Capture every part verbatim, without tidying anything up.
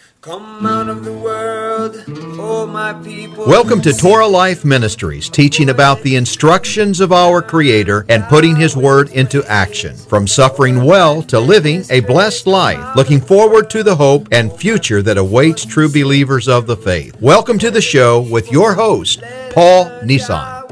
Come out of the world, oh my people. Welcome to Torah Life Ministries, teaching about the instructions of our Creator and putting His Word into action. From suffering well to living a blessed life, looking forward to the hope and future that awaits true believers of the faith. Welcome to the show with your host, Paul Nissan.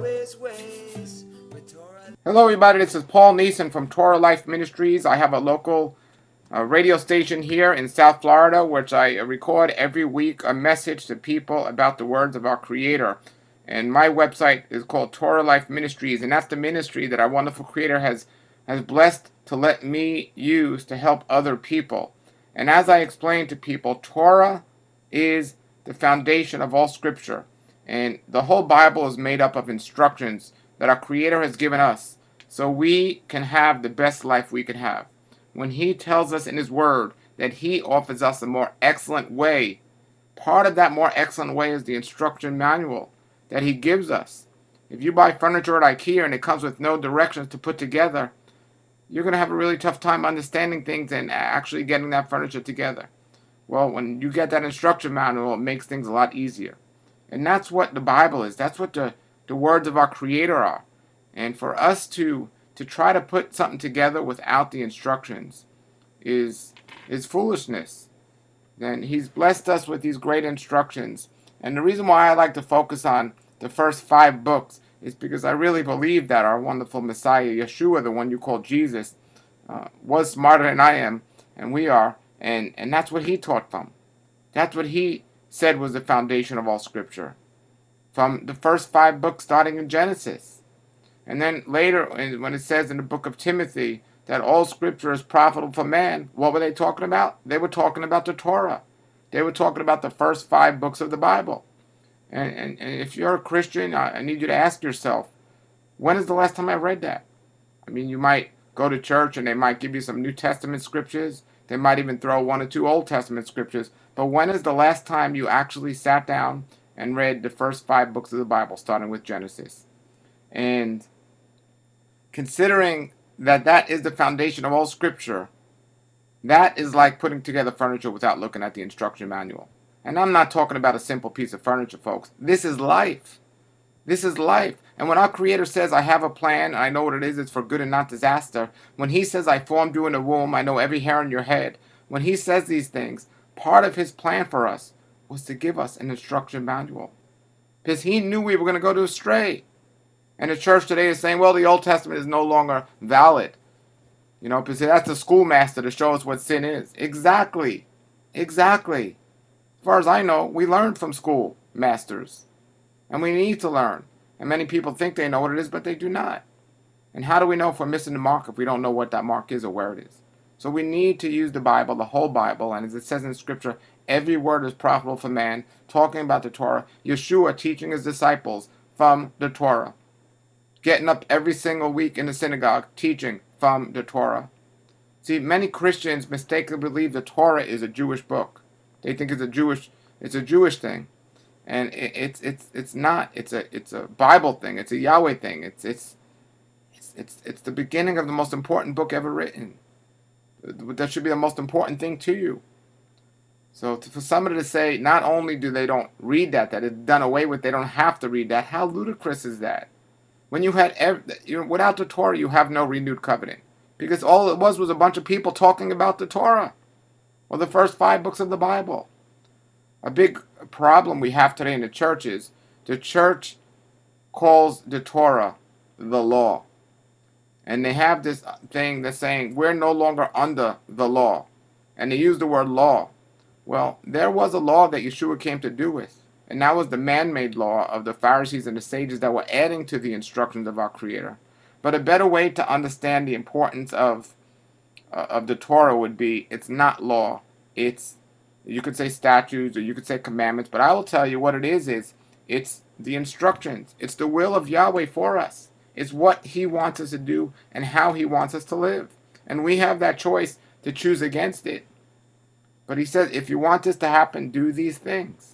Hello, everybody. This is Paul Neeson from Torah Life Ministries. I have a local uh, radio station here in South Florida, which I record every week a message to people about the words of our Creator. And my website is called Torah Life Ministries, and that's the ministry that our wonderful Creator has has blessed to let me use to help other people. And as I explain to people, Torah is the foundation of all Scripture, and the whole Bible is made up of instructions that our Creator has given us, so we can have the best life we can have. When He tells us in His Word that He offers us a more excellent way, part of that more excellent way is the instruction manual that He gives us. If you buy furniture at IKEA and it comes with no directions to put together, you're going to have a really tough time understanding things and actually getting that furniture together. Well, when you get that instruction manual, it makes things a lot easier. And that's what the Bible is. That's what the, the words of our Creator are. And for us to to try to put something together without the instructions is is foolishness. And He's blessed us with these great instructions. And the reason why I like to focus on the first five books is because I really believe that our wonderful Messiah, Yeshua, the one you call Jesus, uh, was smarter than I am, and we are. And, and that's what He taught from. That's what He said was the foundation of all Scripture. From the first five books starting in Genesis. And then later, when it says in the book of Timothy that all Scripture is profitable for man, what were they talking about? They were talking about the Torah. They were talking about the first five books of the Bible. And, and, and if you're a Christian, I, I need you to ask yourself, when is the last time I read that? I mean, you might go to church and they might give you some New Testament scriptures. They might even throw one or two Old Testament scriptures. But when is the last time you actually sat down and read the first five books of the Bible, starting with Genesis? And considering that that is the foundation of all Scripture, that is like putting together furniture without looking at the instruction manual. And I'm not talking about a simple piece of furniture, folks. This is life. This is life. And when our Creator says, I have a plan, and I know what it is, it's for good and not disaster. When He says, I formed you in the womb, I know every hair on your head. When He says these things, part of His plan for us was to give us an instruction manual. Because He knew we were going to go to astray. And the church today is saying, well, the Old Testament is no longer valid. You know, because that's the schoolmaster to show us what sin is. Exactly. Exactly. As far as I know, we learned from school masters. And we need to learn. And many people think they know what it is, but they do not. And how do we know if we're missing the mark if we don't know what that mark is or where it is? So we need to use the Bible, the whole Bible. And as it says in Scripture, every word is profitable for man. Talking about the Torah. Yeshua teaching His disciples from the Torah. Getting up every single week in the synagogue, teaching from the Torah. See, many Christians mistakenly believe the Torah is a Jewish book. They think it's a Jewish, it's a Jewish thing, and it, it's it's it's not. It's a it's a Bible thing. It's a Yahweh thing. It's it's it's it's it's the beginning of the most important book ever written. That should be the most important thing to you. So to, for somebody to say not only do they don't read that, that it's done away with, they don't have to read that. How ludicrous is that? When you had, every, you know, without the Torah, you have no renewed covenant. Because all it was was a bunch of people talking about the Torah. Or the first five books of the Bible. A big problem we have today in the church is the church calls the Torah the law. And they have this thing that's saying, we're no longer under the law. And they use the word law. Well, there was a law that Yeshua came to do with. And that was the man-made law of the Pharisees and the sages that were adding to the instructions of our Creator. But a better way to understand the importance of uh, of the Torah would be, it's not law. It's, you could say statutes or you could say commandments. But I will tell you what it is, is it's the instructions. It's the will of Yahweh for us. It's what He wants us to do and how He wants us to live. And we have that choice to choose against it. But He says, if you want this to happen, do these things.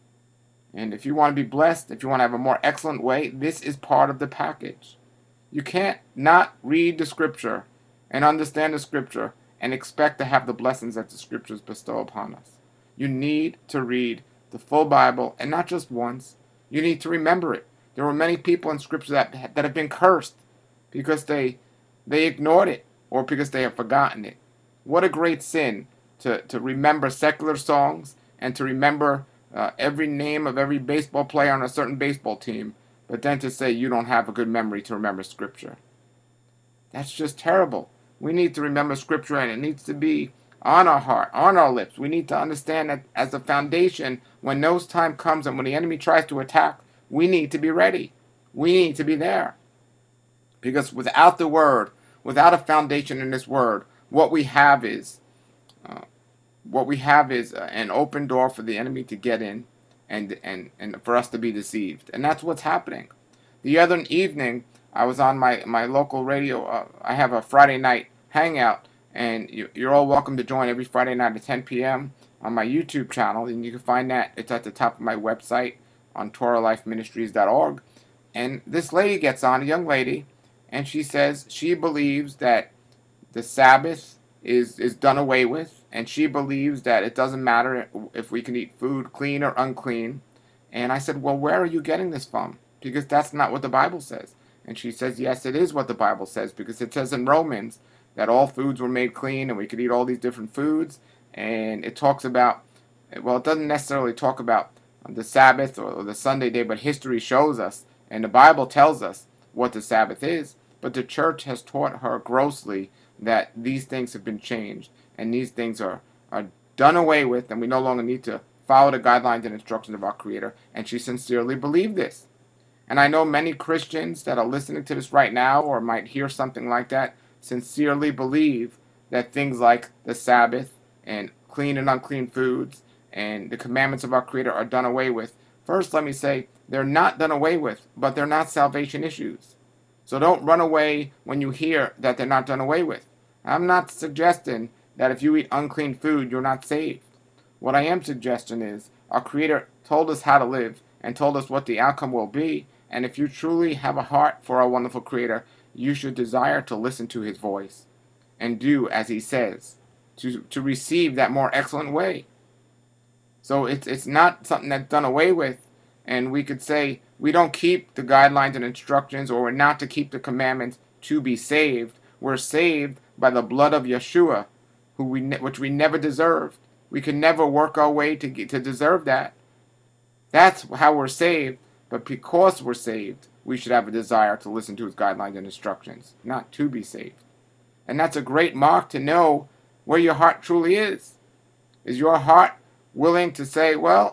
And if you want to be blessed, if you want to have a more excellent way, this is part of the package. You can't not read the Scripture and understand the Scripture and expect to have the blessings that the Scriptures bestow upon us. You need to read the full Bible, and not just once. You need to remember it. There were many people in Scripture that, that have been cursed because they, they ignored it or because they have forgotten it. What a great sin to, to remember secular songs and to remember uh, every name of every baseball player on a certain baseball team, but then to say you don't have a good memory to remember Scripture. That's just terrible. We need to remember Scripture, and it needs to be on our heart, on our lips. We need to understand that as a foundation, when those time comes and when the enemy tries to attack, we need to be ready. We need to be there. Because without the Word, without a foundation in this Word, what we have is uh, what we have is uh, an open door for the enemy to get in, and and and for us to be deceived. And that's what's happening. The other evening, I was on my my local radio. Uh, I have a Friday night hangout, and you, you're all welcome to join every Friday night at ten p.m. on my YouTube channel, and you can find that. It's at the top of my website on Torah Life Ministries dot org. And this lady gets on, a young lady, and she says she believes that the Sabbath is, is done away with, and she believes that it doesn't matter if we can eat food clean or unclean. And I said, well, where are you getting this from? Because that's not what the Bible says. And she says, yes, it is what the Bible says, because it says in Romans that all foods were made clean and we could eat all these different foods. And it talks about, well, it doesn't necessarily talk about the Sabbath or the Sunday day, but history shows us, and the Bible tells us what the Sabbath is. But the church has taught her grossly that these things have been changed, and these things are, are done away with, and we no longer need to follow the guidelines and instructions of our Creator. And she sincerely believed this. And I know many Christians that are listening to this right now, or might hear something like that, sincerely believe that things like the Sabbath and clean and unclean foods and the commandments of our Creator are done away with. First, let me say, they're not done away with, but they're not salvation issues. So don't run away when you hear that they're not done away with. I'm not suggesting that if you eat unclean food, you're not saved. What I am suggesting is our Creator told us how to live and told us what the outcome will be. And if you truly have a heart for our wonderful Creator, you should desire to listen to His voice and do as He says, to, to receive that more excellent way. So it's, it's not something that's done away with, and we could say we don't keep the guidelines and instructions, or we're not to keep the commandments to be saved. We're saved by the blood of Yeshua, who we ne- which we never deserved. We can never work our way to get, to deserve that. That's how we're saved. But because we're saved, we should have a desire to listen to His guidelines and instructions, not to be saved. And that's a great mark to know where your heart truly is. Is your heart willing to say, well,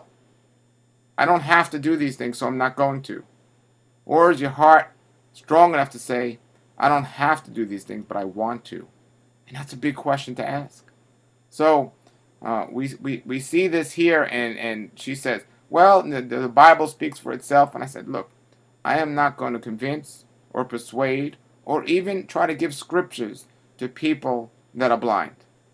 I don't have to do these things, so I'm not going to? Or is your heart strong enough to say, I don't have to do these things, but I want to? And that's a big question to ask. So uh, we, we, we see this here, and, and she says, well, the, the Bible speaks for itself. And I said, look, I am not going to convince or persuade or even try to give scriptures to people that are blind.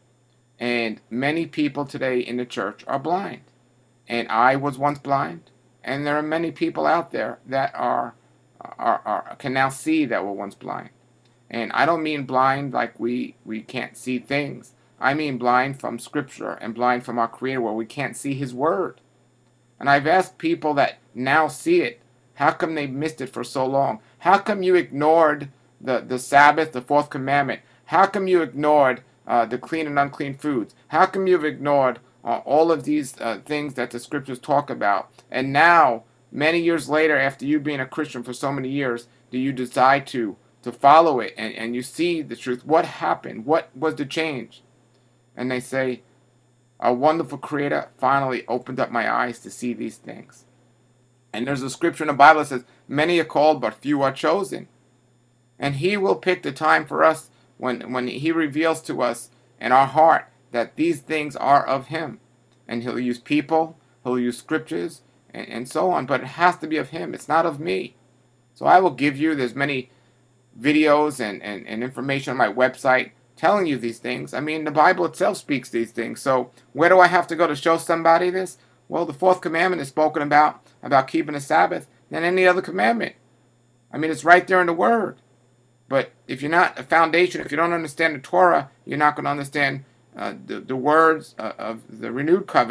And many people today in the church are blind. And I was once blind. And there are many people out there that are, are, are can now see that were once blind. And I don't mean blind like we, we can't see things. I mean blind from Scripture and blind from our Creator, where we can't see His Word. And I've asked people that now see it, how come they missed it for so long? How come you ignored the, the Sabbath, the fourth commandment? How come you ignored uh, the clean and unclean foods? How come you've ignored uh, all of these uh, things that the Scriptures talk about? And now, many years later, after you being a Christian for so many years, do you decide to, to follow it and, and you see the truth? What happened? What was the change? And they say, our wonderful Creator finally opened up my eyes to see these things. And there's a scripture in the Bible that says, many are called, but few are chosen. And He will pick the time for us when, when He reveals to us in our heart that these things are of Him. And He'll use people, He'll use scriptures, and, and so on. But it has to be of Him. It's not of me. So I will give you, there's many videos and, and, and information on my website telling you these things. I mean, the Bible itself speaks these things. So where do I have to go to show somebody this? Well, the fourth commandment is spoken about, about keeping the Sabbath, than any other commandment. I mean, it's right there in the Word. But if you're not a foundation, if you don't understand the Torah, you're not going to understand uh, the, the words uh, of the renewed covenant,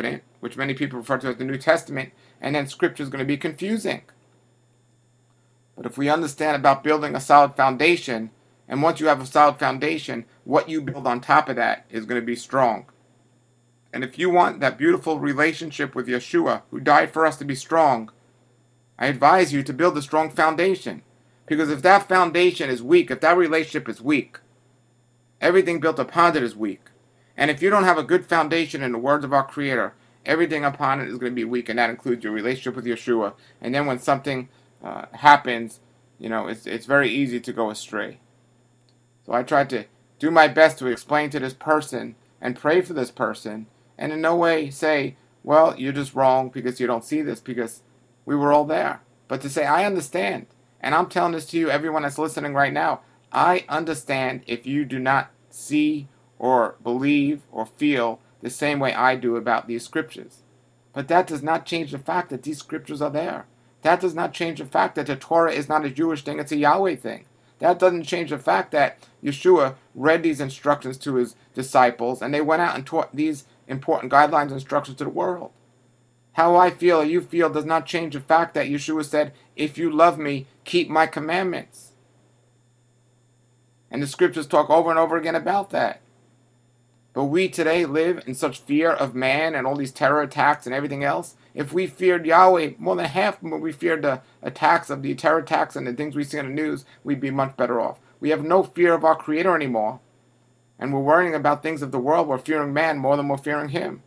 which many people refer to as the New Testament, and then Scripture is going to be confusing. But if we understand about building a solid foundation, and once you have a solid foundation, what you build on top of that is going to be strong. And if you want that beautiful relationship with Yeshua, who died for us, to be strong, I advise you to build a strong foundation. Because if that foundation is weak, if that relationship is weak, everything built upon it is weak. And if you don't have a good foundation in the words of our Creator, everything upon it is going to be weak, and that includes your relationship with Yeshua. And then when something uh, happens, you know, it's, it's very easy to go astray. So I tried to do my best to explain to this person and pray for this person, and in no way say, well, you're just wrong because you don't see this, because we were all there. But to say, I understand, and I'm telling this to you, everyone that's listening right now, I understand if you do not see or believe or feel the same way I do about these scriptures. But that does not change the fact that these scriptures are there. That does not change the fact that the Torah is not a Jewish thing, it's a Yahweh thing. That doesn't change the fact that Yeshua read these instructions to his disciples, and they went out and taught these important guidelines and instructions to the world. How I feel or you feel does not change the fact that Yeshua said, if you love me, keep my commandments. And the scriptures talk over and over again about that. But we today live in such fear of man and all these terror attacks and everything else. If we feared Yahweh more than half when we feared the attacks of the terror attacks and the things we see on the news, we'd be much better off. We have no fear of our Creator anymore. And we're worrying about things of the world. We're fearing man more than we're fearing Him.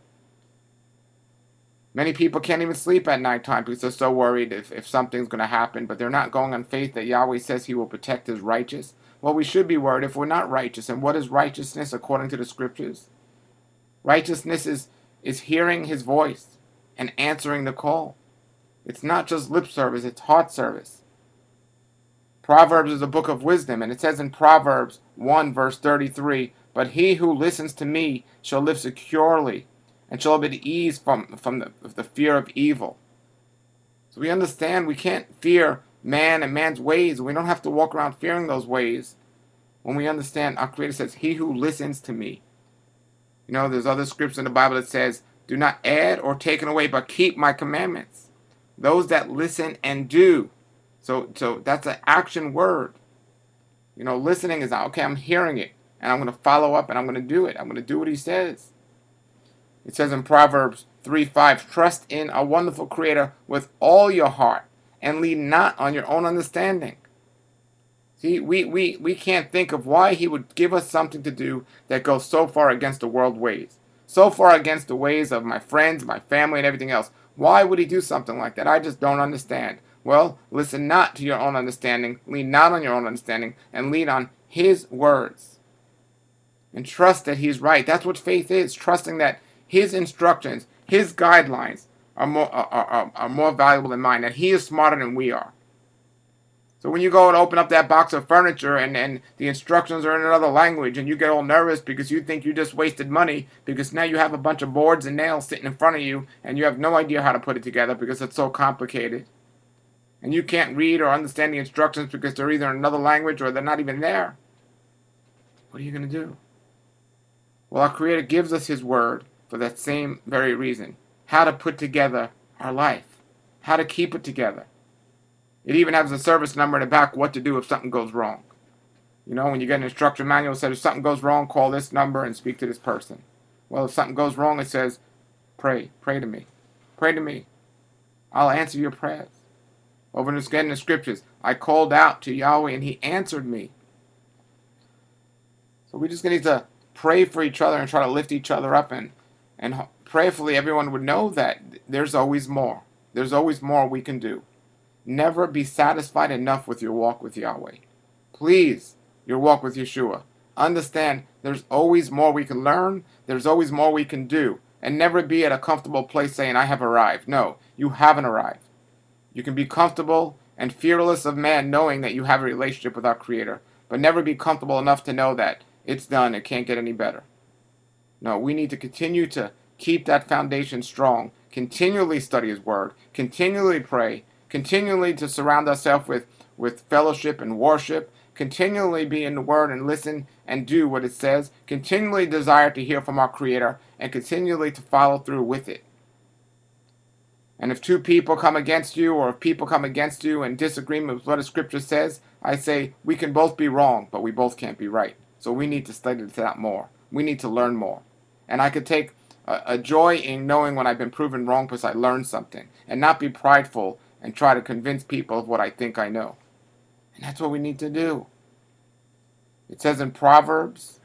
Many people can't even sleep at nighttime because they're so worried if, if something's going to happen, but they're not going on faith that Yahweh says He will protect His righteous. Well, we should be worried if we're not righteous. And what is righteousness according to the scriptures? Righteousness is, is hearing His voice and answering the call. It's not just lip service, it's heart service. Proverbs is a book of wisdom, and it says in Proverbs one verse thirty-three, but he who listens to me shall live securely, and shall have ease from, from the, the fear of evil. So we understand we can't fear man and man's ways. We don't have to walk around fearing those ways. When we understand, our Creator says, he who listens to me. You know, there's other scriptures in the Bible that says, do not add or take away, but keep my commandments. Those that listen and do. So, so that's an action word. You know, listening is not, okay, I'm hearing it, and I'm going to follow up, and I'm going to do it. I'm going to do what He says. It says in Proverbs three five, trust in a wonderful Creator with all your heart, and lean not on your own understanding. See, we, we, we can't think of why He would give us something to do that goes so far against the world ways. So far against the ways of my friends, my family, and everything else. Why would He do something like that? I just don't understand. Well, listen not to your own understanding, lean not on your own understanding, and lean on His words. And trust that He's right. That's what faith is, trusting that His instructions, His guidelines are more, are, are, are more valuable than mine, that He is smarter than we are. So when you go and open up that box of furniture and, and the instructions are in another language and you get all nervous because you think you just wasted money because now you have a bunch of boards and nails sitting in front of you and you have no idea how to put it together because it's so complicated. And you can't read or understand the instructions because they're either in another language or they're not even there. What are you going to do? Well, our Creator gives us His word for that same very reason. How to put together our life. How to keep it together. It even has a service number in the back, what to do if something goes wrong. You know, when you get an instruction manual, it says if something goes wrong, call this number and speak to this person. Well, if something goes wrong, it says, pray. Pray to me. Pray to me. I'll answer your prayers. Over and again in the scriptures, I called out to Yahweh and He answered me. So we just need to pray for each other and try to lift each other up, and, and prayerfully everyone would know that there's always more. There's always more we can do. Never be satisfied enough with your walk with Yahweh. Please, your walk with Yeshua. Understand there's always more we can learn. There's always more we can do. And never be at a comfortable place saying, I have arrived. No, you haven't arrived. You can be comfortable and fearless of man knowing that you have a relationship with our Creator. But never be comfortable enough to know that it's done. It can't get any better. No, we need to continue to keep that foundation strong. Continually study His word. Continually pray. Continually to surround ourselves with, with fellowship and worship. Continually be in the Word and listen and do what it says. Continually desire to hear from our Creator and continually to follow through with it. And if two people come against you, or if people come against you in disagreement with what the scripture says, I say we can both be wrong, but we both can't be right. So we need to study this out more. We need to learn more. And I could take a, a joy in knowing when I've been proven wrong because I learned something, and not be prideful and try to convince people of what I think I know. And that's what we need to do. It says in Proverbs,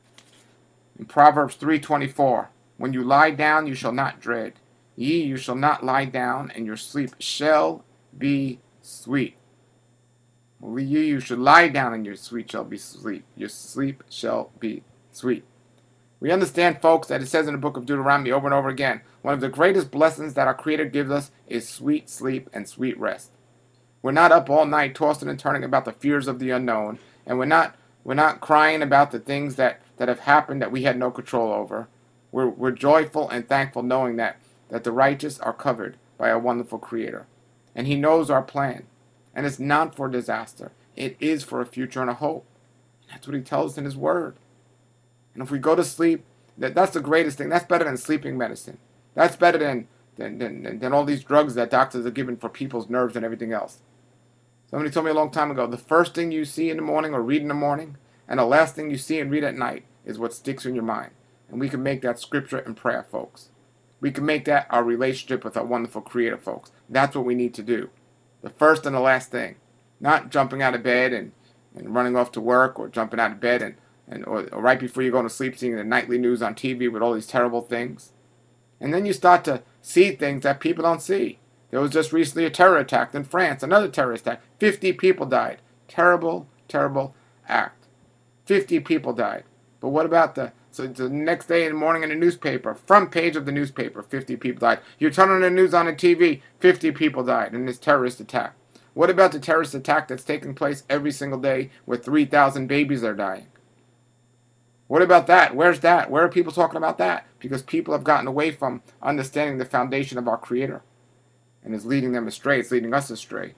in Proverbs three twenty-four, when you lie down, you shall not dread. Ye, you shall not lie down, and your sleep shall be sweet. Well, ye, you should lie down, and your sleep shall be sweet. Your sleep shall be sweet. We understand, folks, that it says in the book of Deuteronomy over and over again, one of the greatest blessings that our Creator gives us is sweet sleep and sweet rest. We're not up all night tossing and turning about the fears of the unknown, and we're not we're not crying about the things that, that have happened that we had no control over. We're we're joyful and thankful knowing that, that the righteous are covered by a wonderful Creator. And He knows our plan. And it's not for disaster. It is for a future and a hope. And that's what He tells us in His Word. And if we go to sleep, that, that's the greatest thing. That's better than sleeping medicine. That's better than, than, than, than all these drugs that doctors are giving for people's nerves and everything else. Somebody told me a long time ago, the first thing you see in the morning or read in the morning, and the last thing you see and read at night is what sticks in your mind. And we can make that scripture and prayer, folks. We can make that our relationship with our wonderful Creator, folks. That's what we need to do. The first and the last thing. Not jumping out of bed and, and running off to work, or jumping out of bed and, and or, or right before you go to sleep seeing the nightly news on T V with all these terrible things. And then you start to see things that people don't see. There was just recently a terror attack in France, another terrorist attack. fifty people died. Terrible, terrible act. fifty people died. But what about the, so the next day in the morning in the newspaper, front page of the newspaper, fifty people died. You turn on the news on the T V, fifty people died in this terrorist attack. What about the terrorist attack that's taking place every single day where three thousand babies are dying? What about that? Where's that? Where are people talking about that? Because people have gotten away from understanding the foundation of our Creator. And is leading them astray. It's leading us astray.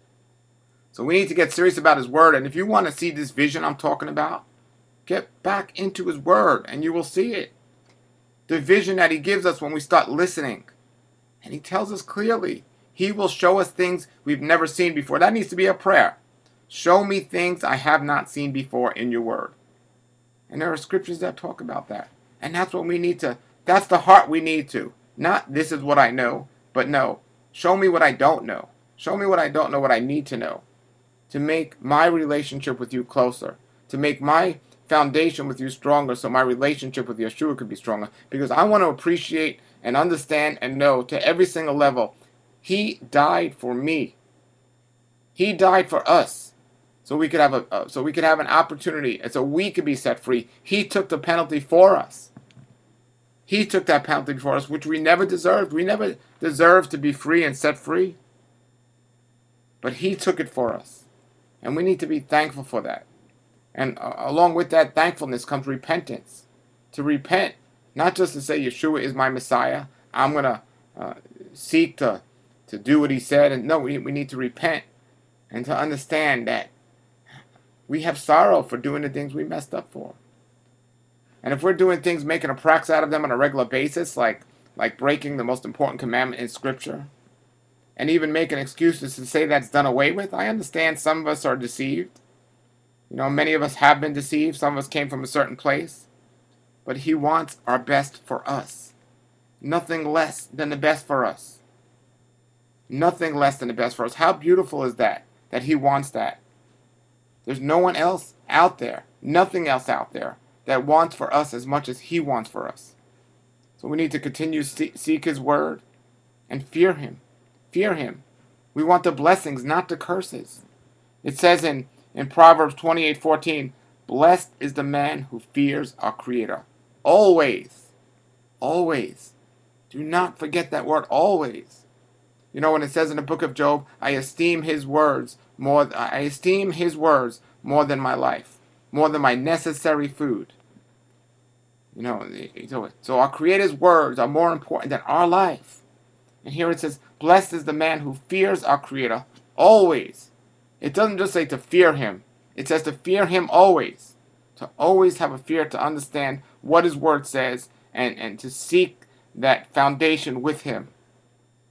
So we need to get serious about His Word. And if you want to see this vision I'm talking about, get back into His Word and you will see it. The vision that He gives us when we start listening. And He tells us clearly. He will show us things we've never seen before. That needs to be a prayer. Show me things I have not seen before in your Word. And there are scriptures that talk about that. And that's what we need to, that's the heart we need to. Not this is what I know, but no. Show me what I don't know. Show me what I don't know, what I need to know. To make my relationship with you closer. To make my foundation with you stronger so my relationship with Yeshua could be stronger. Because I want to appreciate and understand and know to every single level, He died for me. He died for us. So we could have a uh, so we could have an opportunity, and so we could be set free. He took the penalty for us. He took that penalty for us, which we never deserved. We never deserved to be free and set free. But He took it for us. And we need to be thankful for that. And uh, along with that thankfulness comes repentance. To repent, not just to say Yeshua is my Messiah. I'm going to uh, seek to, to do what He said. And no, we, we need to repent and to understand that we have sorrow for doing the things we messed up for. And if we're doing things, making a practice out of them on a regular basis, like like breaking the most important commandment in Scripture, and even making excuses to say that's done away with, I understand some of us are deceived. You know, many of us have been deceived. Some of us came from a certain place. But He wants our best for us. Nothing less than the best for us. Nothing less than the best for us. How beautiful is that, that He wants that? There's no one else out there, nothing else out there, that wants for us as much as He wants for us. So we need to continue to seek His Word and fear Him. Fear Him. We want the blessings, not the curses. It says in, in Proverbs twenty-eight fourteen, blessed is the man who fears our Creator. Always. Always. Do not forget that word, always. You know, when it says in the book of Job, I esteem His words more, I esteem His words more than my life, more than my necessary food. You know, so, so our Creator's words are more important than our life. And here it says, blessed is the man who fears our Creator always. It doesn't just say to fear Him. It says to fear Him always. To always have a fear, to understand what His Word says, and, and to seek that foundation with Him.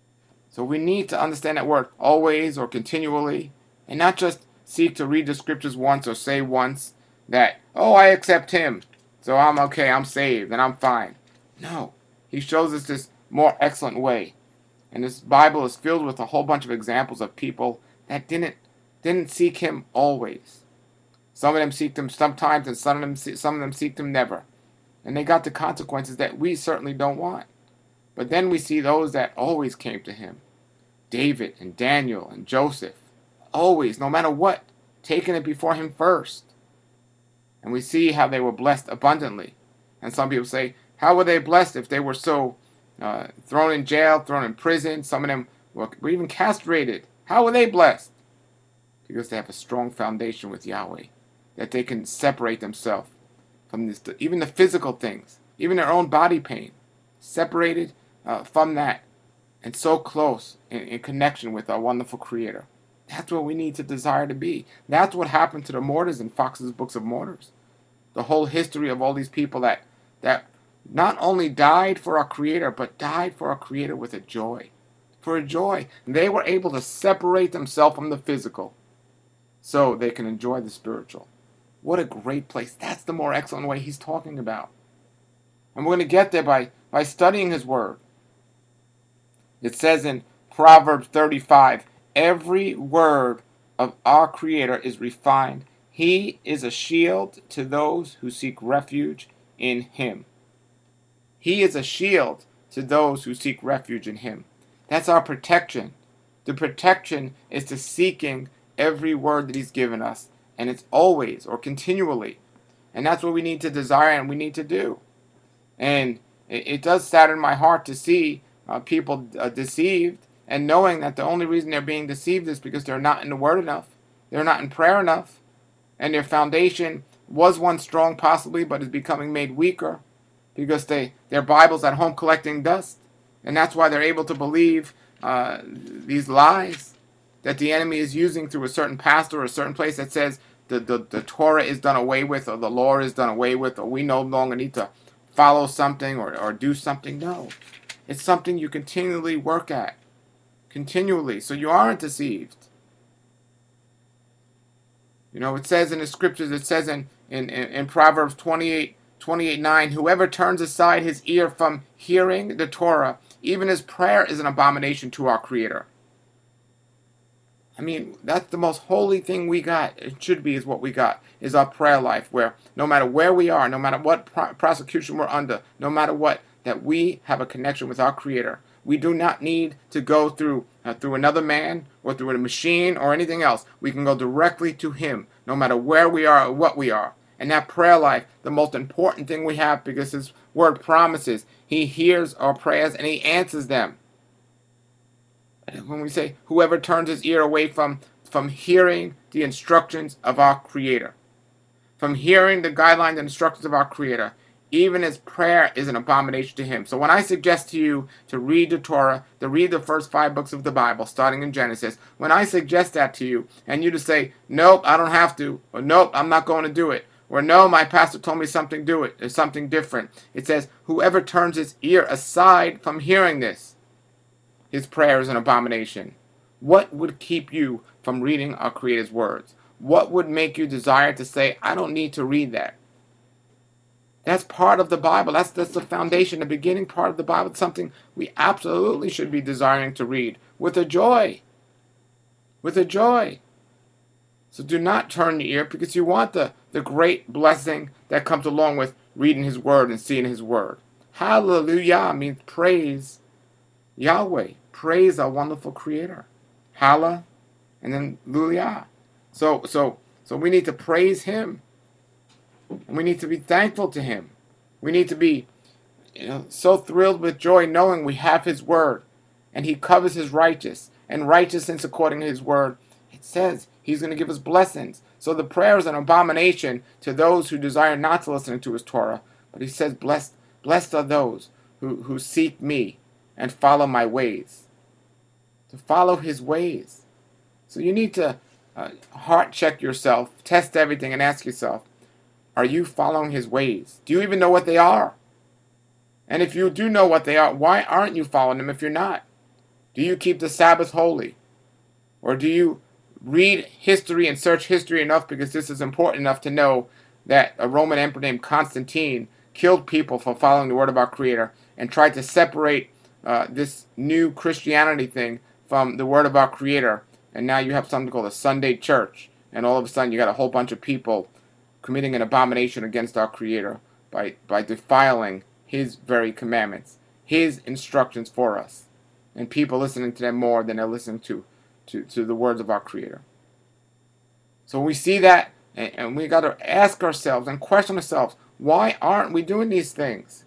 So we need to understand that word always or continually, and not just seek to read the scriptures once or say once that, oh, I accept him, so I'm okay, I'm saved, and I'm fine. No, he shows us this more excellent way. And this Bible is filled with a whole bunch of examples of people that didn't didn't seek him always. Some of them seeked him sometimes, and some of them some of them seeked him never. And they got the consequences that we certainly don't want. But then we see those that always came to him. David and Daniel and Joseph. Always, no matter what, taking it before him first. And we see how they were blessed abundantly. And some people say, how were they blessed if they were so uh, thrown in jail, thrown in prison? Some of them were, were even castrated. How were they blessed? Because they have a strong foundation with Yahweh. That they can separate themselves from this, even the physical things, even their own body pain. Separated uh, from that. And so close in, in connection with our wonderful Creator. That's what we need to desire to be. That's what happened to the martyrs in Fox's Books of Martyrs. The whole history of all these people that that not only died for our Creator, but died for our Creator with a joy. For a joy. And they were able to separate themselves from the physical so they can enjoy the spiritual. What a great place. That's the more excellent way he's talking about. And we're going to get there by, by studying his word. It says in Proverbs thirty-five, every word of our Creator is refined. He is a shield to those who seek refuge in him. He is a shield to those who seek refuge in him. That's our protection. The protection is to seeking every word that he's given us. And it's always or continually. And that's what we need to desire and we need to do. And it, it does sadden my heart to see uh, people uh, deceived and knowing that the only reason they're being deceived is because they're not in the Word enough. They're not in prayer enough. And their foundation was once strong possibly, but is becoming made weaker because they their Bible's at home collecting dust. And that's why they're able to believe uh, these lies that the enemy is using through a certain pastor or a certain place that says the, the, the Torah is done away with, or the law is done away with, or we no longer need to follow something or, or do something. No. It's something you continually work at. Continually. So you aren't deceived. You know, it says in the scriptures, it says in, in, in, in Proverbs twenty-eight, twenty-eight, nine, whoever turns aside his ear from hearing the Torah, even his prayer is an abomination to our Creator. I mean, that's the most holy thing we got. It should be is what we got, is our prayer life, where no matter where we are, no matter what pro- prosecution we're under, no matter what, that we have a connection with our Creator. We do not need to go through uh, through another man or through a machine or anything else. We can go directly to him, no matter where we are or what we are. And that prayer life, the most important thing we have, because his word promises he hears our prayers and he answers them. When we say, whoever turns his ear away from, from hearing the instructions of our Creator, from hearing the guidelines and instructions of our Creator, even his prayer is an abomination to him. So when I suggest to you to read the Torah, to read the first five books of the Bible, starting in Genesis, when I suggest that to you, and you to say, nope, I don't have to, or nope, I'm not going to do it, or no, my pastor told me something, do it, there's something different. It says, whoever turns his ear aside from hearing this, his prayer is an abomination. What would keep you from reading our Creator's words? What would make you desire to say, I don't need to read that? That's part of the Bible. That's, that's the foundation, the beginning part of the Bible. It's something we absolutely should be desiring to read with a joy. With a joy. So do not turn your ear, because you want the, the great blessing that comes along with reading his word and seeing his word. Hallelujah means praise Yahweh. Praise our wonderful Creator. Halla and then Lulia. So so so we need to praise him. And we need to be thankful to him. We need to be, you know, so thrilled with joy knowing we have his word. And he covers his righteous. And righteousness according to his word. It says he's going to give us blessings. So the prayer is an abomination to those who desire not to listen to his Torah. But he says, blessed, blessed are those who, who seek me and follow my ways. To follow his ways. So you need to uh, heart check yourself, test everything, and ask yourself, are you following his ways? Do you even know what they are? And if you do know what they are, why aren't you following them if you're not? Do you keep the Sabbath holy? Or do you read history and search history enough, because this is important enough to know that a Roman emperor named Constantine killed people for following the word of our Creator and tried to separate uh, this new Christianity thing from the word of our Creator. And now you have something called a Sunday church. And all of a sudden you got a whole bunch of people committing an abomination against our Creator by, by defiling His very commandments, His instructions for us. And people listening to them more than they're listening to, to, to the words of our Creator. So we see that, and, and we got to ask ourselves and question ourselves, why aren't we doing these things?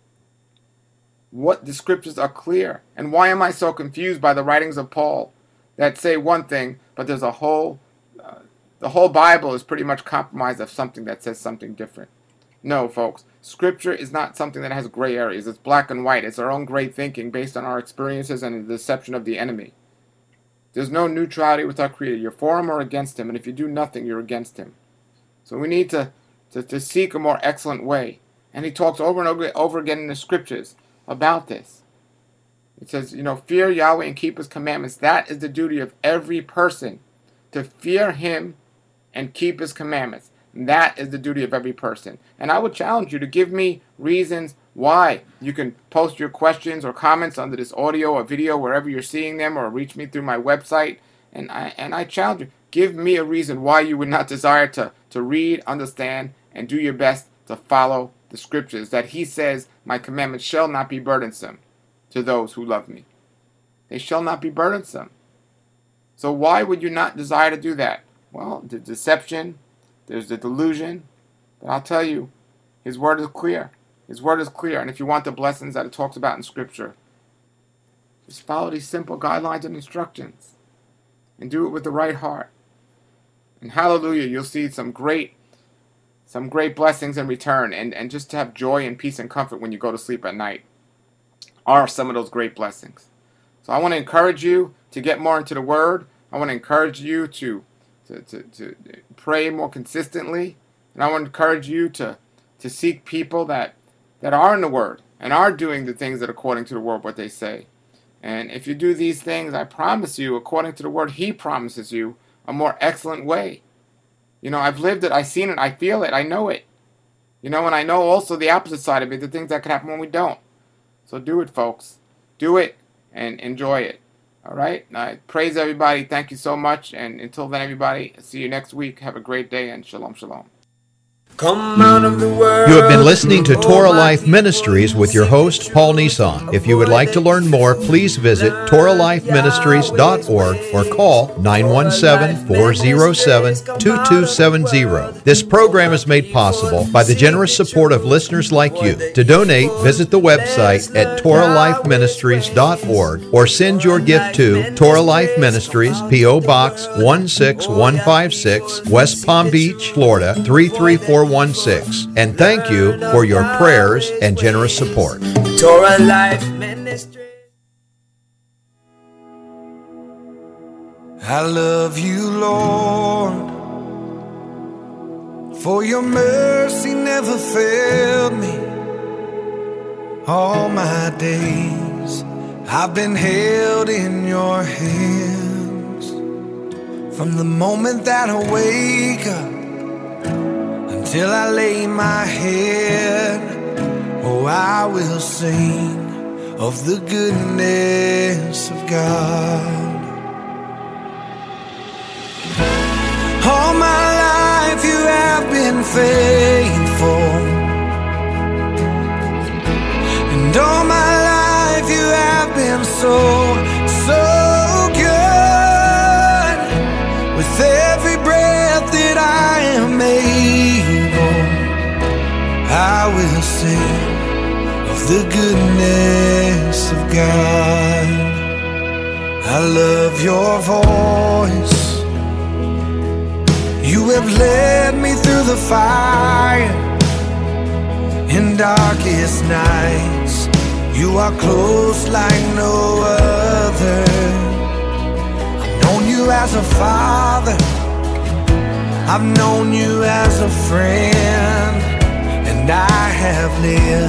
What the scriptures are clear. And why am I so confused by the writings of Paul that say one thing, but there's a whole, uh, the whole Bible is pretty much compromised of something that says something different. No, folks, scripture is not something that has gray areas. It's black and white. It's our own gray thinking based on our experiences and the deception of the enemy. There's no neutrality with our Creator. You're for Him or against Him, and if you do nothing, you're against Him. So we need to, to, to seek a more excellent way. And he talks over and over, over again in the scriptures about this. It says, you know, fear Yahweh and keep His commandments. That is the duty of every person, to fear Him and keep His commandments. That is the duty of every person. And I would challenge you to give me reasons why. You can post your questions or comments under this audio or video wherever you're seeing them, or reach me through my website. And I and I challenge you, give me a reason why you would not desire to, to read, understand, and do your best to follow the scriptures. That He says, my commandments shall not be burdensome to those who love me. They shall not be burdensome. So why would you not desire to do that? Well, the deception, there's the delusion. But I'll tell you, His word is clear. His word is clear. And if you want the blessings that it talks about in Scripture, just follow these simple guidelines and instructions. And do it with the right heart. And hallelujah, you'll see some great, some great blessings in return. And, and just to have joy and peace and comfort when you go to sleep at night are some of those great blessings. So I want to encourage you to get more into the Word. I want to encourage you to To, to, to pray more consistently. And I want to encourage you to, to seek people that, that are in the Word and are doing the things that are according to the Word, what they say. And if you do these things, I promise you, according to the Word, He promises you a more excellent way. You know, I've lived it, I've seen it, I feel it, I know it. You know, and I know also the opposite side of it, the things that could happen when we don't. So do it, folks. Do it and enjoy it. All right. I praise everybody. Thank you so much. And until then, everybody, see you next week. Have a great day and shalom, shalom. Come out of the world. You have been listening to Torah Life Ministries with your host, Paul Nissan. If you would like to learn more, please visit Torah Life Ministries dot org or call nine one seven, four zero seven, two two seven zero. This program is made possible by the generous support of listeners like you. To donate, visit the website at Torah Life Ministries dot org or send your gift to Torah Life Ministries, P O Box one six one five six, West Palm Beach, Florida three three four one six. And thank you for your prayers and generous support. Torah Life Ministry. I love you, Lord, for your mercy never failed me. All my days I've been held in your hands. From the moment that I wake up till I lay my head, oh, I will sing of the goodness of God. All my life you have been faithful, and all my life you have been so, so good. With every breath that I am able, I will sing of the goodness of God. I love your voice. You have led me through the fire in darkest nights. You are close like no other. I've known you as a father, I've known you as a friend, and I have lived